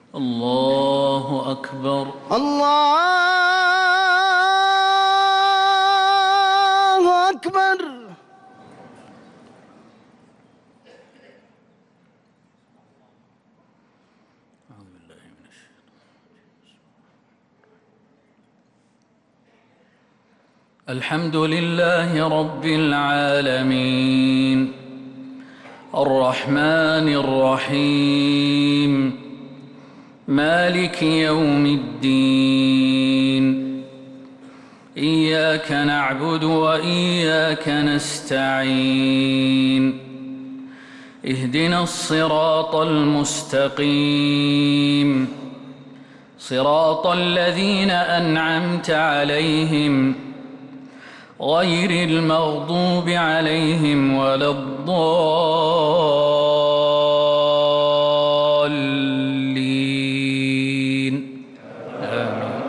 الله أكبر. الله أكبر. الحمد لله رب العالمين الرحمن الرحيم مالك يوم الدين إياك نعبد وإياك نستعين اهدنا الصراط المستقيم صراط الذين أنعمت عليهم غير المغضوب عليهم ولا الضالين آمين.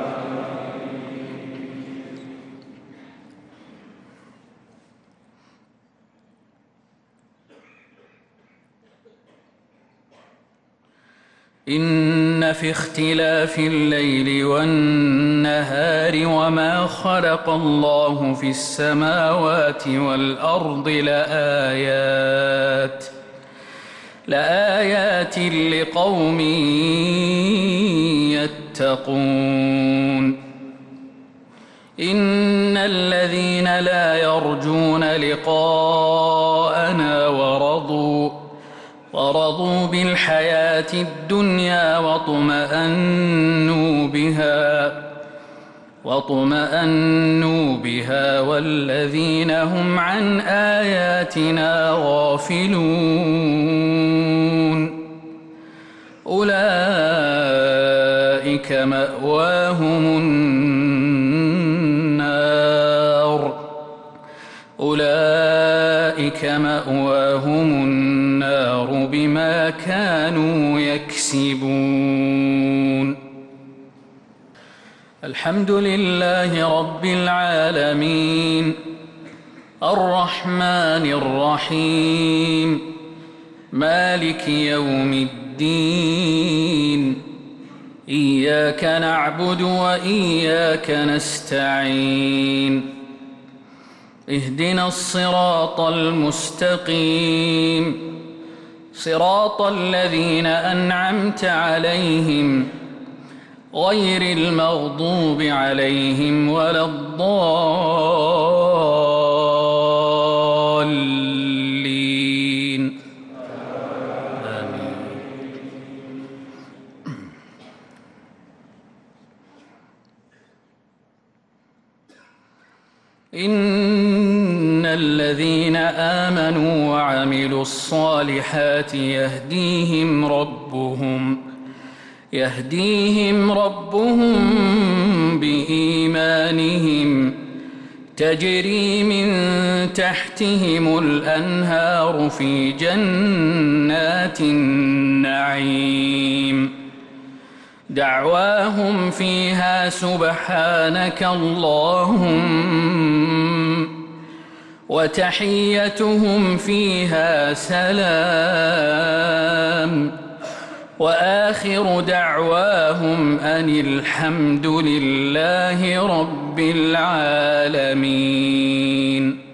إن في اختلاف الليل والنهار وما خلق الله في السماوات والأرض لآيات لقوم يتقون. إن الذين لا يرجون لقاءنا ورضوا بالحياة الدنيا واطمأنوا بها والذين هم عن آياتنا غافلون أولئك مأواهم النار بما كانوا يكسبون. الحمد لله رب العالمين الرحمن الرحيم مالك يوم الدين إياك نعبد وإياك نستعين اهدنا الصراط المستقيم صراط الذين أنعمت عليهم غير المغضوب عليهم ولا الضالين آمين. إن الذين آمنوا وعملوا الصالحات يهديهم ربهم بإيمانهم تجري من تحتهم الأنهار في جنات النعيم دعواهم فيها سبحانك اللهم وتحيتهم فيها سلام وآخر دعواهم أن الحمد لله رب العالمين.